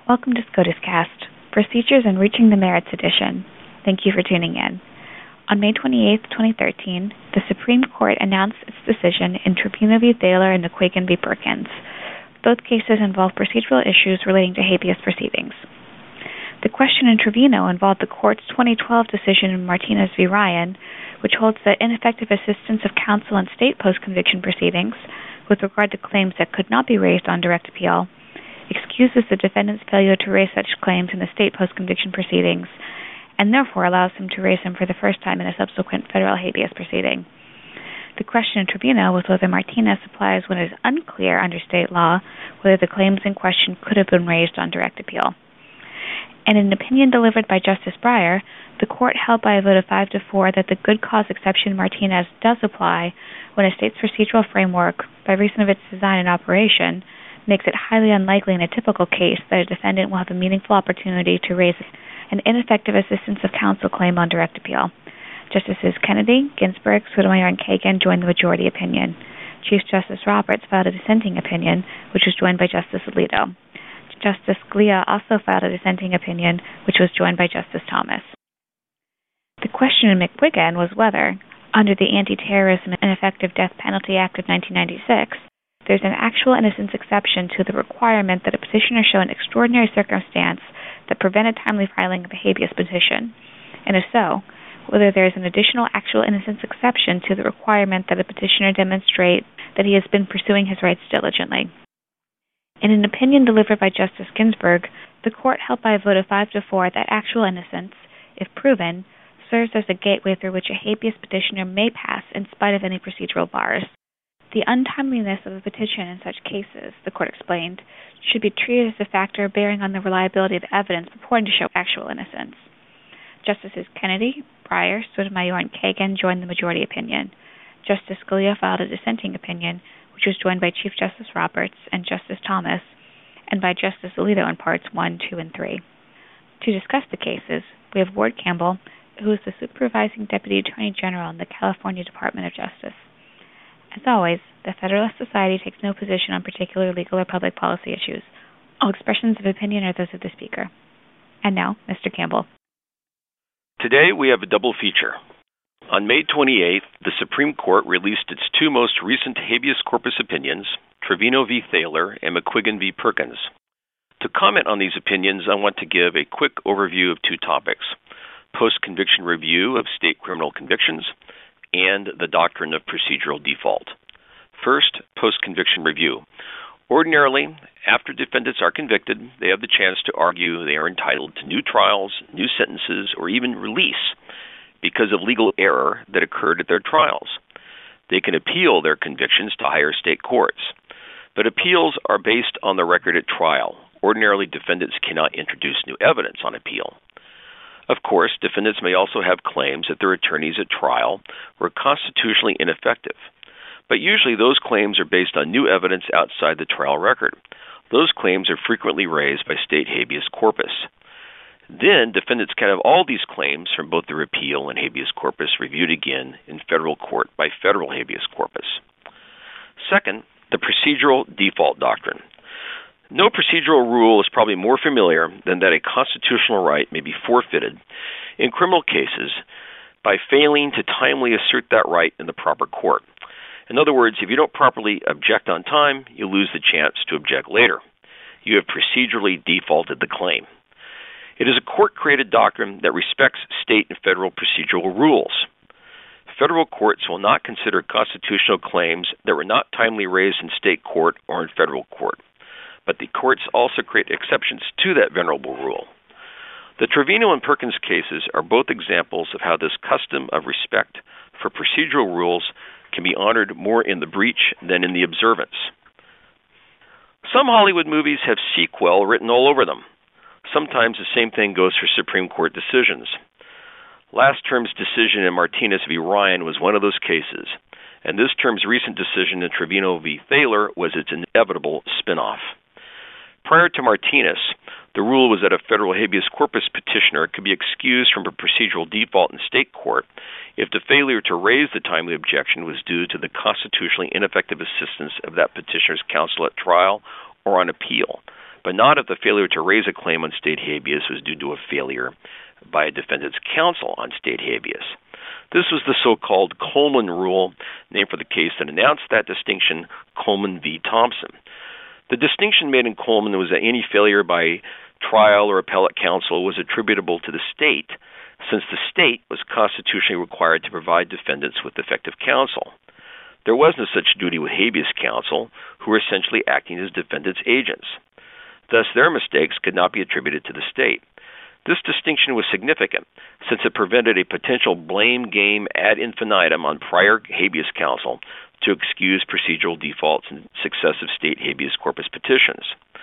Welcome to SCOTUScast, Procedures in Reaching the Merits Edition. Thank you for tuning in. On May 28, 2013, the Supreme Court announced its decision in Trevino v. Thaler and McQuiggan v. Perkins. Both cases involve procedural issues relating to habeas proceedings. The question in Trevino involved the Court's 2012 decision in Martinez v. Ryan, which holds that ineffective assistance of counsel in state post-conviction proceedings, with regard to claims that could not be raised on direct appeal, excuses the defendant's failure to raise such claims in the state post-conviction proceedings, and therefore allows him to raise them for the first time in a subsequent federal habeas proceeding. The question in Trevino was whether Martinez applies when it is unclear under state law whether the claims in question could have been raised on direct appeal. In an opinion delivered by Justice Breyer, the Court held by a vote of 5-4 that the good cause exception Martinez does apply when a state's procedural framework, by reason of its design and operation, makes it highly unlikely in a typical case that a defendant will have a meaningful opportunity to raise an ineffective assistance of counsel claim on direct appeal. Justices Kennedy, Ginsburg, Sotomayor, and Kagan joined the majority opinion. Chief Justice Roberts filed a dissenting opinion, which was joined by Justice Alito. Justice Scalia also filed a dissenting opinion, which was joined by Justice Thomas. The question in McQuiggan was whether, under the Anti-Terrorism and Effective Death Penalty Act of 1996, there's an actual innocence exception to the requirement that a petitioner show an extraordinary circumstance that prevented timely filing of a habeas petition, and if so, whether there is an additional actual innocence exception to the requirement that a petitioner demonstrate that he has been pursuing his rights diligently. In an opinion delivered by Justice Ginsburg, the Court held by a vote of 5-4 that actual innocence, if proven, serves as a gateway through which a habeas petitioner may pass in spite of any procedural bars. The untimeliness of a petition in such cases, the Court explained, should be treated as a factor bearing on the reliability of evidence purporting to show actual innocence. Justices Kennedy, Breyer, Sotomayor, and Kagan joined the majority opinion. Justice Scalia filed a dissenting opinion, which was joined by Chief Justice Roberts and Justice Thomas, and by Justice Alito in Parts 1, 2, and 3. To discuss the cases, we have Ward Campbell, who is the Supervising Deputy Attorney General in the California Department of Justice. As always, the Federalist Society takes no position on particular legal or public policy issues. All expressions of opinion are those of the speaker. And now, Mr. Campbell. Today we have a double feature. On May 28th, the Supreme Court released its two most recent habeas corpus opinions, Trevino v. Thaler and McQuiggan v. Perkins. To comment on these opinions, I want to give a quick overview of two topics: post-conviction review of state criminal convictions and the doctrine of procedural default. First, post-conviction review. Ordinarily, after defendants are convicted, they have the chance to argue they are entitled to new trials, new sentences, or even release because of legal error that occurred at their trials. They can appeal their convictions to higher state courts. But appeals are based on the record at trial. Ordinarily, defendants cannot introduce new evidence on appeal. Of course, defendants may also have claims that their attorneys at trial were constitutionally ineffective. But usually those claims are based on new evidence outside the trial record. Those claims are frequently raised by state habeas corpus. Then, defendants can have all these claims from both their appeal and habeas corpus reviewed again in federal court by federal habeas corpus. Second, the procedural default doctrine. No procedural rule is probably more familiar than that a constitutional right may be forfeited in criminal cases by failing to timely assert that right in the proper court. In other words, if you don't properly object on time, you lose the chance to object later. You have procedurally defaulted the claim. It is a court-created doctrine that respects state and federal procedural rules. Federal courts will not consider constitutional claims that were not timely raised in state court or in federal court. But the courts also create exceptions to that venerable rule. The Trevino and Perkins cases are both examples of how this custom of respect for procedural rules can be honored more in the breach than in the observance. Some Hollywood movies have sequel written all over them. Sometimes the same thing goes for Supreme Court decisions. Last term's decision in Martinez v. Ryan was one of those cases, and this term's recent decision in Trevino v. Thaler was its inevitable spin-off. Prior to Martinez, the rule was that a federal habeas corpus petitioner could be excused from a procedural default in state court if the failure to raise the timely objection was due to the constitutionally ineffective assistance of that petitioner's counsel at trial or on appeal, but not if the failure to raise a claim on state habeas was due to a failure by a defendant's counsel on state habeas. This was the so-called Coleman Rule, named for the case that announced that distinction, Coleman v. Thompson. The distinction made in Coleman was that any failure by trial or appellate counsel was attributable to the state, since the state was constitutionally required to provide defendants with effective counsel. There was no such duty with habeas counsel, who were essentially acting as defendants' agents. Thus, their mistakes could not be attributed to the state. This distinction was significant, since it prevented a potential blame game ad infinitum on prior habeas counsel to excuse procedural defaults in successive state habeas corpus petitions.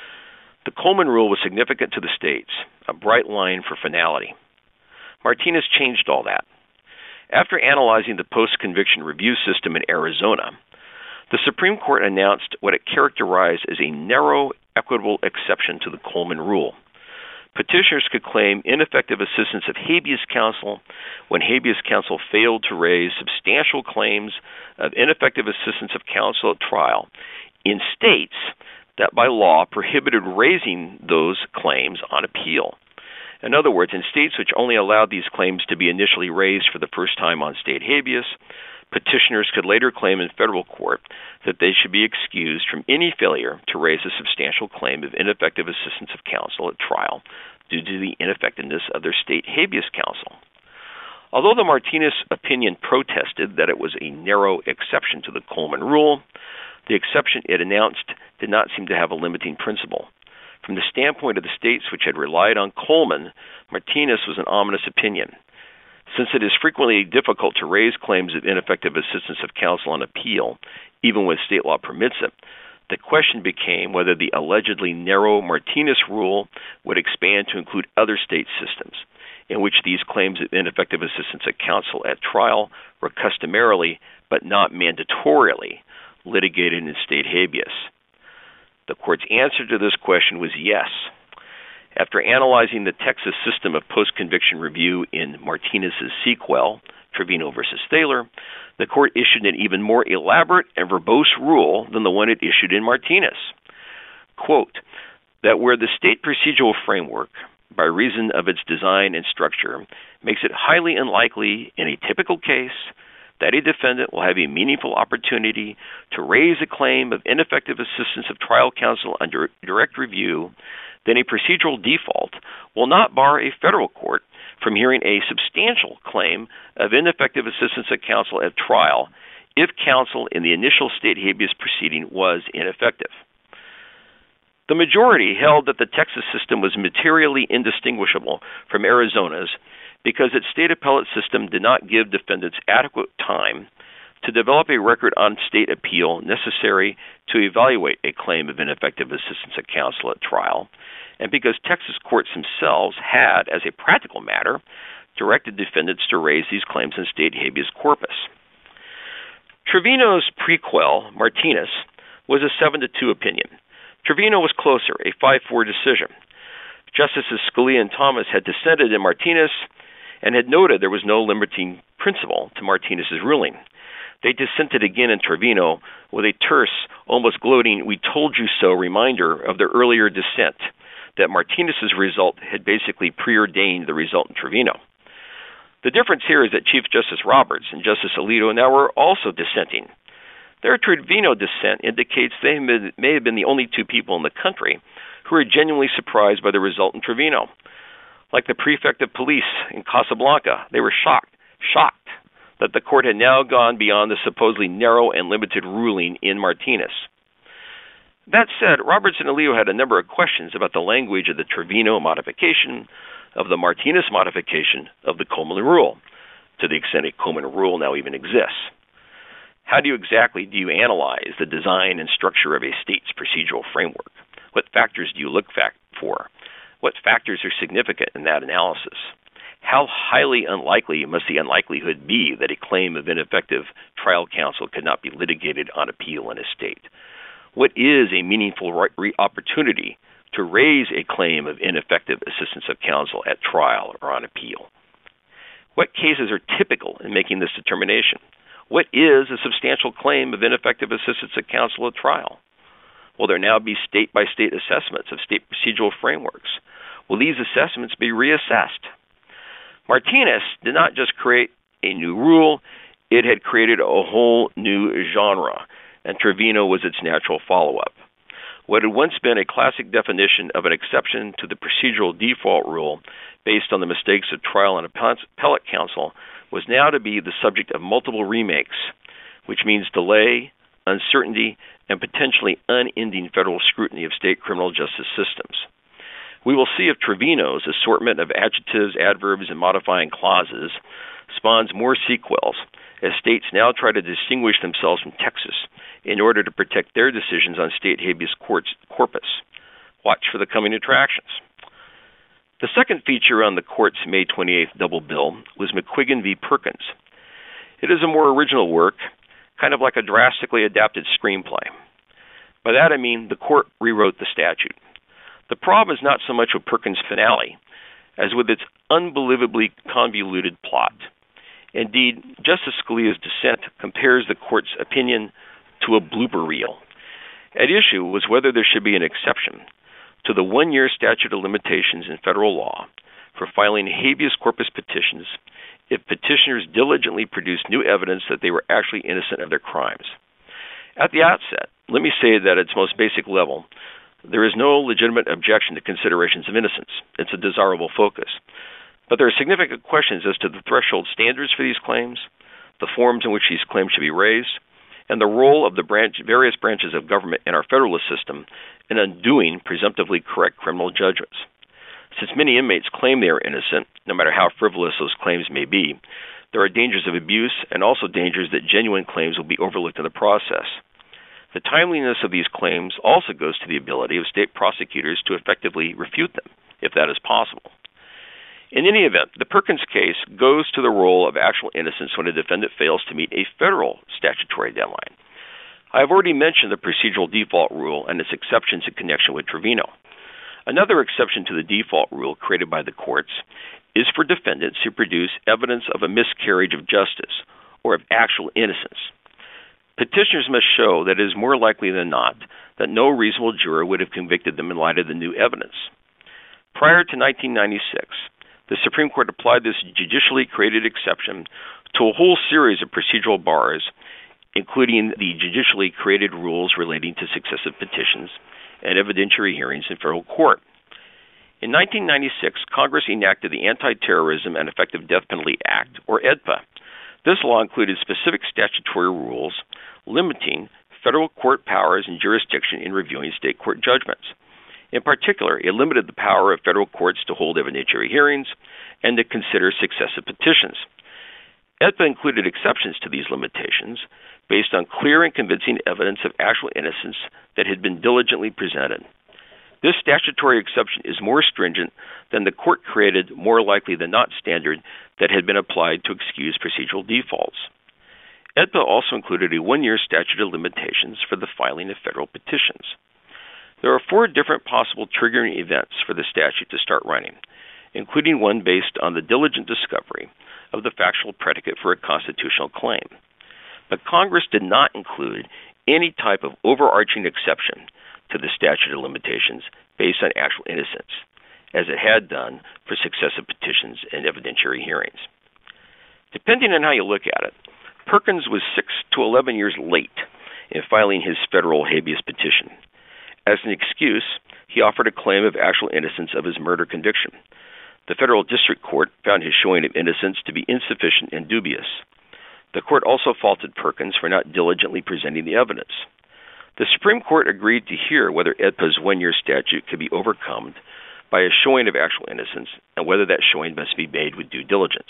The Coleman Rule was significant to the states, a bright line for finality. Martinez changed all that. After analyzing the post-conviction review system in Arizona, the Supreme Court announced what it characterized as a narrow, equitable exception to the Coleman Rule. Petitioners could claim ineffective assistance of habeas counsel when habeas counsel failed to raise substantial claims of ineffective assistance of counsel at trial in states that by law prohibited raising those claims on appeal. In other words, in states which only allowed these claims to be initially raised for the first time on state habeas, petitioners could later claim in federal court that they should be excused from any failure to raise a substantial claim of ineffective assistance of counsel at trial due to the ineffectiveness of their state habeas counsel. Although the Martinez opinion protested that it was a narrow exception to the Coleman Rule, the exception it announced did not seem to have a limiting principle. From the standpoint of the states which had relied on Coleman, Martinez was an ominous opinion. Since it is frequently difficult to raise claims of ineffective assistance of counsel on appeal, even when state law permits it, the question became whether the allegedly narrow Martinez rule would expand to include other state systems, in which these claims of ineffective assistance of counsel at trial were customarily, but not mandatorily, litigated in state habeas. The court's answer to this question was yes. After analyzing the Texas system of post-conviction review in Martinez's sequel, Trevino v. Thaler, the court issued an even more elaborate and verbose rule than the one it issued in Martinez. Quote, that where the state procedural framework, by reason of its design and structure, makes it highly unlikely in a typical case that a defendant will have a meaningful opportunity to raise a claim of ineffective assistance of trial counsel under direct review, then a procedural default will not bar a federal court from hearing a substantial claim of ineffective assistance of counsel at trial if counsel in the initial state habeas proceeding was ineffective. The majority held that the Texas system was materially indistinguishable from Arizona's because its state appellate system did not give defendants adequate time to develop a record on state appeal necessary to evaluate a claim of ineffective assistance of counsel at trial, and because Texas courts themselves had, as a practical matter, directed defendants to raise these claims in state habeas corpus. Trevino's prequel, Martinez, was a 7-2 opinion. Trevino was closer, a 5-4 decision. Justices Scalia and Thomas had dissented in Martinez and had noted there was no limiting principle to Martinez's ruling. They dissented again in Trevino with a terse, almost gloating, "we told you so" reminder of their earlier dissent, that Martinez's result had basically preordained the result in Trevino. The difference here is that Chief Justice Roberts and Justice Alito now were also dissenting. Their Trevino dissent indicates they may have been the only two people in the country who were genuinely surprised by the result in Trevino. Like the prefect of police in Casablanca, they were shocked that the court had now gone beyond the supposedly narrow and limited ruling in Martinez. That said, Roberts and Alito had a number of questions about the language of the Trevino modification, of the Martinez modification of the Coleman Rule, to the extent a Coleman Rule now even exists. How do you analyze the design and structure of a state's procedural framework? What factors do you look for? What factors are significant in that analysis? How highly unlikely must the unlikelihood be that a claim of ineffective trial counsel could not be litigated on appeal in a state? What is a meaningful opportunity to raise a claim of ineffective assistance of counsel at trial or on appeal? What cases are typical in making this determination? What is a substantial claim of ineffective assistance of counsel at trial? Will there now be state-by-state assessments of state procedural frameworks? Will these assessments be reassessed? Martinez did not just create a new rule, it had created a whole new genre, and Trevino was its natural follow-up. What had once been a classic definition of an exception to the procedural default rule based on the mistakes of trial and appellate counsel was now to be the subject of multiple remakes, which means delay, uncertainty, and potentially unending federal scrutiny of state criminal justice systems. We will see if Trevino's assortment of adjectives, adverbs, and modifying clauses spawns more sequels as states now try to distinguish themselves from Texas in order to protect their decisions on state habeas corpus. Watch for the coming attractions. The second feature on the court's May 28th double bill was McQuiggan v. Perkins. It is a more original work, kind of like a drastically adapted screenplay. By that I mean the court rewrote the statute. The problem is not so much with Perkins' finale as with its unbelievably convoluted plot. Indeed, Justice Scalia's dissent compares the court's opinion to a blooper reel. At issue was whether there should be an exception to the one-year statute of limitations in federal law for filing habeas corpus petitions if petitioners diligently produced new evidence that they were actually innocent of their crimes. At the outset, let me say that at its most basic level, there is no legitimate objection to considerations of innocence. It's a desirable focus. But there are significant questions as to the threshold standards for these claims, the forms in which these claims should be raised, and the role of the various branches of government in our federalist system in undoing presumptively correct criminal judgments. Since many inmates claim they are innocent, no matter how frivolous those claims may be, there are dangers of abuse and also dangers that genuine claims will be overlooked in the process. The timeliness of these claims also goes to the ability of state prosecutors to effectively refute them, if that is possible. In any event, the Perkins case goes to the role of actual innocence when a defendant fails to meet a federal statutory deadline. I have already mentioned the procedural default rule and its exceptions in connection with Trevino. Another exception to the default rule created by the courts is for defendants who produce evidence of a miscarriage of justice or of actual innocence. Petitioners must show that it is more likely than not that no reasonable juror would have convicted them in light of the new evidence. Prior to 1996, the Supreme Court applied this judicially created exception to a whole series of procedural bars, including the judicially created rules relating to successive petitions and evidentiary hearings in federal court. In 1996, Congress enacted the Anti-Terrorism and Effective Death Penalty Act, or AEDPA. This law included specific statutory rules limiting federal court powers and jurisdiction in reviewing state court judgments. In particular, it limited the power of federal courts to hold evidentiary hearings and to consider successive petitions. AEDPA included exceptions to these limitations based on clear and convincing evidence of actual innocence that had been diligently presented. This statutory exception is more stringent than the court-created, more likely than not standard that had been applied to excuse procedural defaults. AEDPA also included a one-year statute of limitations for the filing of federal petitions. There are 4 different possible triggering events for the statute to start running, including one based on the diligent discovery of the factual predicate for a constitutional claim. But Congress did not include any type of overarching exception to the statute of limitations based on actual innocence, as it had done for successive petitions and evidentiary hearings. Depending on how you look at it, Perkins was 6 to 11 years late in filing his federal habeas petition. As an excuse, he offered a claim of actual innocence of his murder conviction. The federal district court found his showing of innocence to be insufficient and dubious. The court also faulted Perkins for not diligently presenting the evidence. The Supreme Court agreed to hear whether AEDPA's one-year statute could be overcome by a showing of actual innocence and whether that showing must be made with due diligence.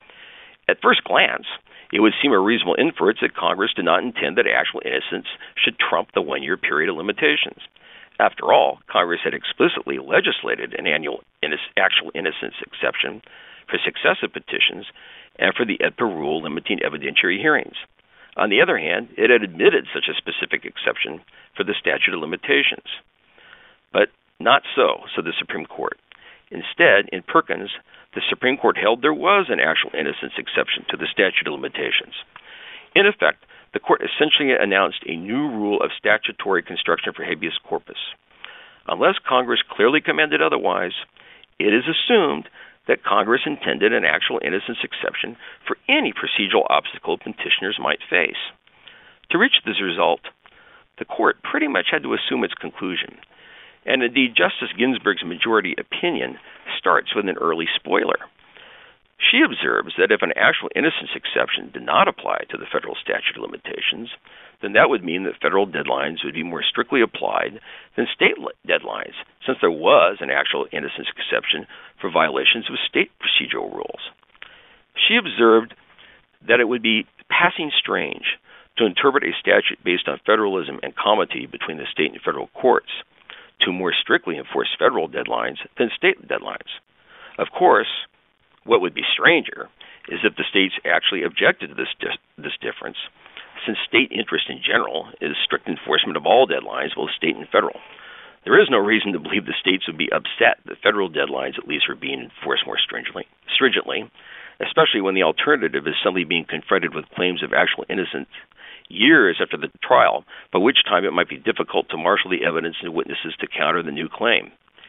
At first glance, it would seem a reasonable inference that Congress did not intend that actual innocence should trump the one-year period of limitations. After all, Congress had explicitly legislated an actual innocence exception for successive petitions and for the AEDPA rule limiting evidentiary hearings. On the other hand, it had admitted such a specific exception for the statute of limitations. But not so, said the Supreme Court. Instead, in Perkins, the Supreme Court held there was an actual innocence exception to the statute of limitations. In effect, the court essentially announced a new rule of statutory construction for habeas corpus. Unless Congress clearly commanded otherwise, it is assumed that Congress intended an actual innocence exception for any procedural obstacle petitioners might face. To reach this result, the court pretty much had to assume its conclusion. And indeed, Justice Ginsburg's majority opinion starts with an early spoiler. She observes that if an actual innocence exception did not apply to the federal statute of limitations, then that would mean that federal deadlines would be more strictly applied than state deadlines, since there was an actual innocence exception for violations of state procedural rules. She observed that it would be passing strange to interpret a statute based on federalism and comity between the state and federal courts to more strictly enforce federal deadlines than state deadlines. Of course, what would be stranger is if the states actually objected to this difference, since state interest in general is strict enforcement of all deadlines, both state and federal. There is no reason to believe the states would be upset that federal deadlines at least are being enforced more stringently, especially when the alternative is suddenly being confronted with claims of actual innocence years after the trial, by which time it might be difficult to marshal the evidence and witnesses to counter the new claim.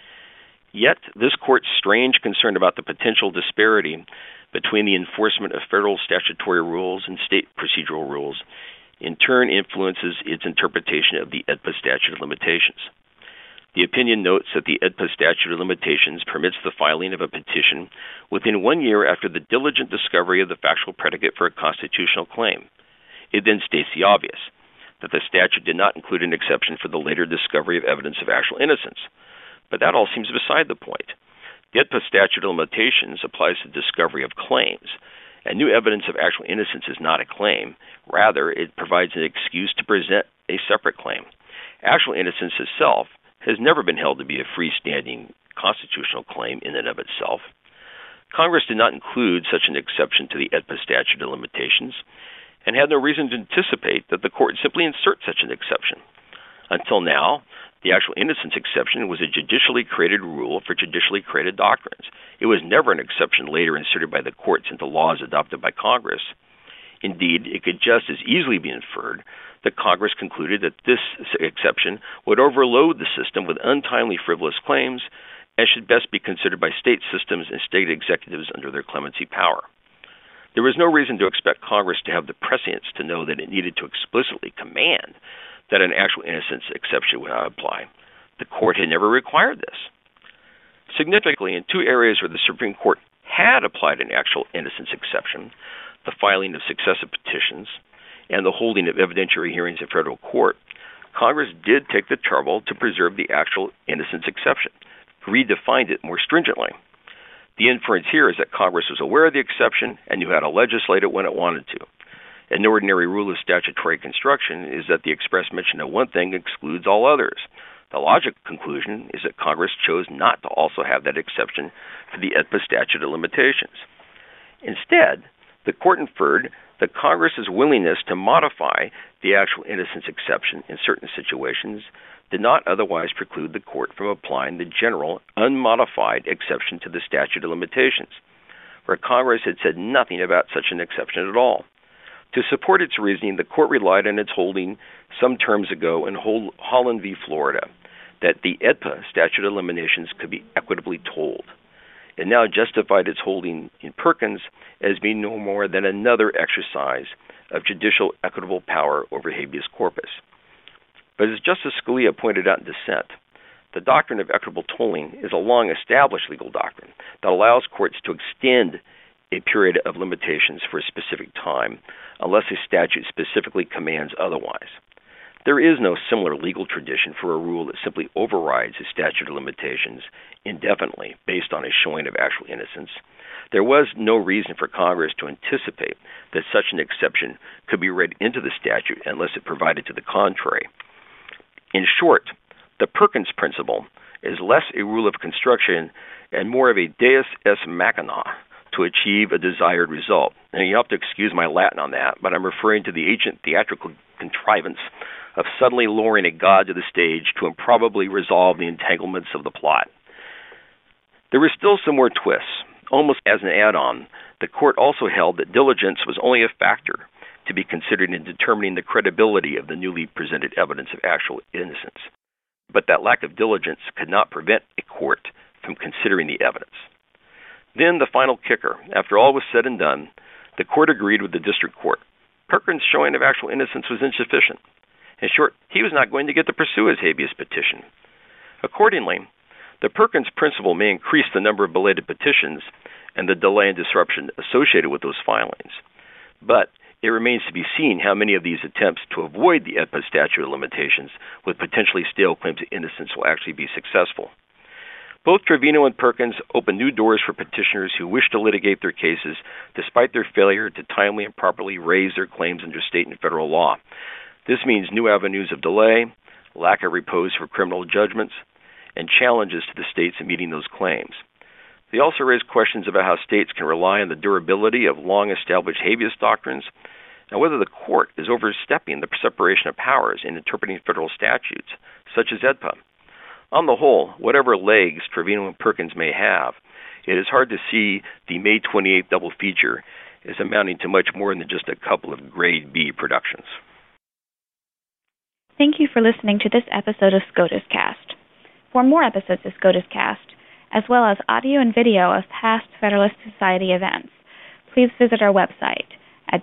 Yet, this court's strange concern about the potential disparity between the enforcement of federal statutory rules and state procedural rules in turn influences its interpretation of the AEDPA statute of limitations. The opinion notes that the AEDPA statute of limitations permits the filing of a petition within 1 year after the diligent discovery of the factual predicate for a constitutional claim. It then states the obvious, that the statute did not include an exception for the later discovery of evidence of actual innocence. But that all seems beside the point. The AEDPA statute of limitations applies to discovery of claims, and new evidence of actual innocence is not a claim. Rather, it provides an excuse to present a separate claim. Actual innocence itself has never been held to be a freestanding constitutional claim in and of itself. Congress did not include such an exception to the AEDPA statute of limitations, and had no reason to anticipate that the court simply insert such an exception. Until now, the actual innocence exception was a judicially created rule for judicially created doctrines. It was never an exception later inserted by the courts into laws adopted by Congress. Indeed, it could just as easily be inferred that Congress concluded that this exception would overload the system with untimely frivolous claims and should best be considered by state systems and state executives under their clemency power. There was no reason to expect Congress to have the prescience to know that it needed to explicitly command that an actual innocence exception would not apply. The court had never required this. Significantly, in two areas where the Supreme Court had applied an actual innocence exception, the filing of successive petitions and the holding of evidentiary hearings in federal court, Congress did take the trouble to preserve the actual innocence exception, redefined it more stringently. The inference here is that Congress was aware of the exception and knew how to legislate it when it wanted to. An ordinary rule of statutory construction is that the express mention of one thing excludes all others. The logical conclusion is that Congress chose not to also have that exception for the AEDPA statute of limitations. Instead, the court inferred that Congress's willingness to modify the actual innocence exception in certain situations did not otherwise preclude the court from applying the general, unmodified exception to the statute of limitations, where Congress had said nothing about such an exception at all. To support its reasoning, the court relied on its holding some terms ago in Holland v. Florida that the AEDPA statute of limitations could be equitably tolled. It now justified its holding in Perkins as being no more than another exercise of judicial equitable power over habeas corpus. But as Justice Scalia pointed out in dissent, the doctrine of equitable tolling is a long-established legal doctrine that allows courts to extend a period of limitations for a specific time unless a statute specifically commands otherwise. There is no similar legal tradition for a rule that simply overrides a statute of limitations indefinitely based on a showing of actual innocence. There was no reason for Congress to anticipate that such an exception could be read into the statute unless it provided to the contrary. In short, the Perkins principle is less a rule of construction and more of a deus ex machina to achieve a desired result. And you have to excuse my Latin on that, but I'm referring to the ancient theatrical contrivance of suddenly lowering a god to the stage to improbably resolve the entanglements of the plot. There were still some more twists. Almost as an add-on, the court also held that diligence was only a factor to be considered in determining the credibility of the newly presented evidence of actual innocence. But that lack of diligence could not prevent a court from considering the evidence. Then the final kicker. After all was said and done, the court agreed with the district court. Perkins' showing of actual innocence was insufficient. In short, he was not going to get to pursue his habeas petition. Accordingly, the Perkins principle may increase the number of belated petitions and the delay and disruption associated with those filings. But it remains to be seen how many of these attempts to avoid the AEDPA statute of limitations with potentially stale claims of innocence will actually be successful. Both Trevino and Perkins open new doors for petitioners who wish to litigate their cases despite their failure to timely and properly raise their claims under state and federal law. This means new avenues of delay, lack of repose for criminal judgments, and challenges to the states in meeting those claims. They also raise questions about how states can rely on the durability of long-established habeas doctrines and whether the court is overstepping the separation of powers in interpreting federal statutes, such as AEDPA. On the whole, whatever legs Trevino and Perkins may have, it is hard to see the May 28th double feature as amounting to much more than just a couple of Grade B productions. Thank you for listening to this episode of SCOTUS Cast. For more episodes of SCOTUS Cast, as well as audio and video of past Federalist Society events, please visit our website at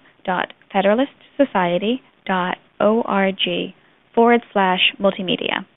www.federalistsociety.org/multimedia.